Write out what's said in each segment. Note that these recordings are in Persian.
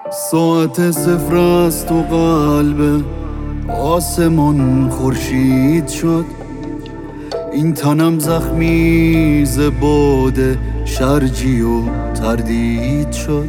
ساعت صفر از تو قلب آسمان خورشید شد. این تنم زخمی ز باد شرجی و تردید شد.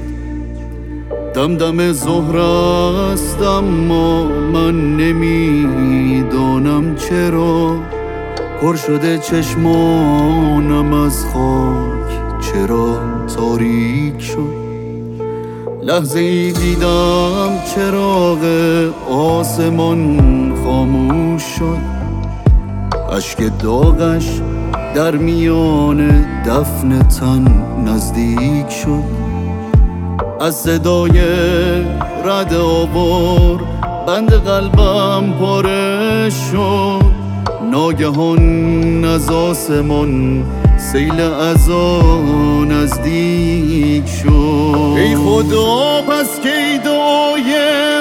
دم ظهر است اما من نمیدانم چرا پر شده چشمانم از خاک، چرا تاریک شد. لحظه ای دیدم چراغ آسمان خاموش شد. اشک داغش در میان دفن تن نزدیک شد. از صدای رعد آوار بند قلبم پاره شد. ناگهان از آسمان سیل عزا نزدیک شد. ای خدا پس کی دعای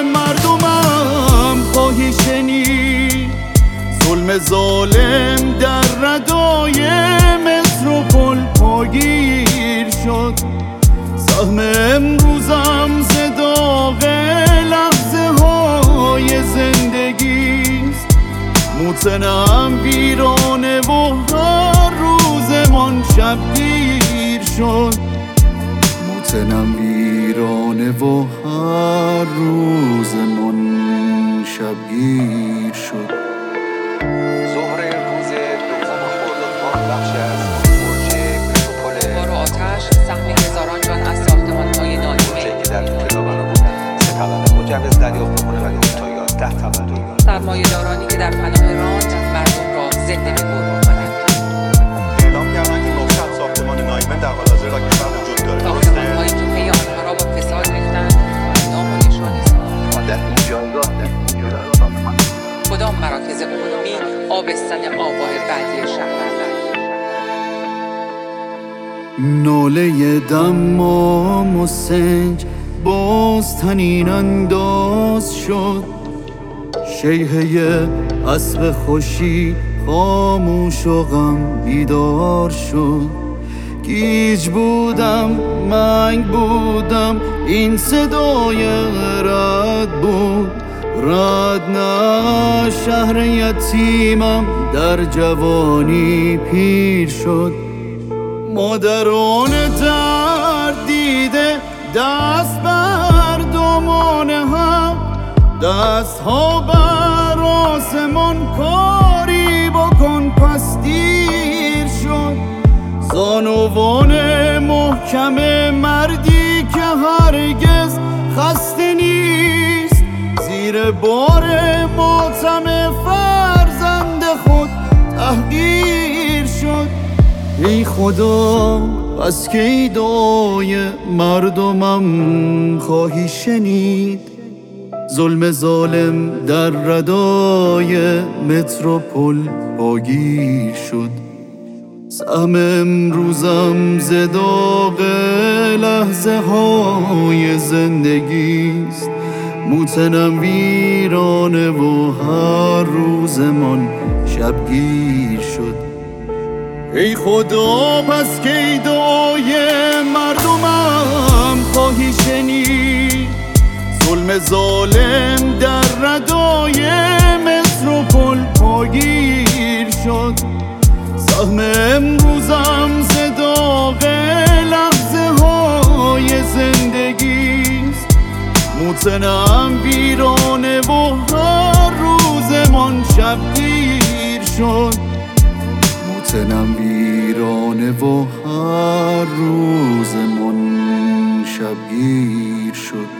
مردمم خواهی شنید؟ ظلم ظالم در ردای متروپول پاگیر شد. سهم امروزم ز داغ لحظه های زندگیست. موتنم ویرانه و هر روزمان شبگیر شد. موتنم ویرانه و هر روزمان شبگیر شد. ظهر روز دوم خردادماه بخشی از برج متروپول بار آتش سهم هزاران جان از ساختمان‌های ناایمه که در طول خیابان 3 طبقه مجوز دریافت بکنه ولی اون تا 11 طبقه سرمایه‌دارانی که در پناه راند مردم را زنده به گور می‌کنند. اعلام کردن که 900 ساختمان ناایمه در حال حاضر در کشور وجود داره. ساختمان‌هایی که پی آنها را با فساد ریختند نام و نشانی‌اند. در این جایگاه کدام مراکز عمومی آبستن آب‌های بعدی شهر هستند؟ ناله دمام و سنج باز تنین انداز شد. شیهه اسب خوشی خاموش و غم بیدار شد. گیج بودم منگ بودم این صدای رد بود. رد نه شهر یتیمم در جوانی پیر شد. مادران درد دیده دست بر دامان هم، دست ها بر آسمان کاری بکن پس دیر شد. زانوان محکم مردی که هرگز خسته نیست زیر بار ماتم فرزند خود تحقیر شد. ای خدا پس کی دعای مردمم خواهی شنید؟ ظلم ظالم در ردای متروپول پاگیر شد. سهم امروزم ز داغ لحظه های زندگیست. موتنم ویرانه و هر روزمان شبگیر شد. ای خدا پس کی دعای مردمم خواهی شنید؟ ظلم ظالم در ردای متروپول پاگیر شد. سهم امروزم ز داغ لحظه های زندگیست. موتنم ویرانه و هر روزمان شبگیر شد. موتنم ویرانه و هر روزمان شبگیر شد.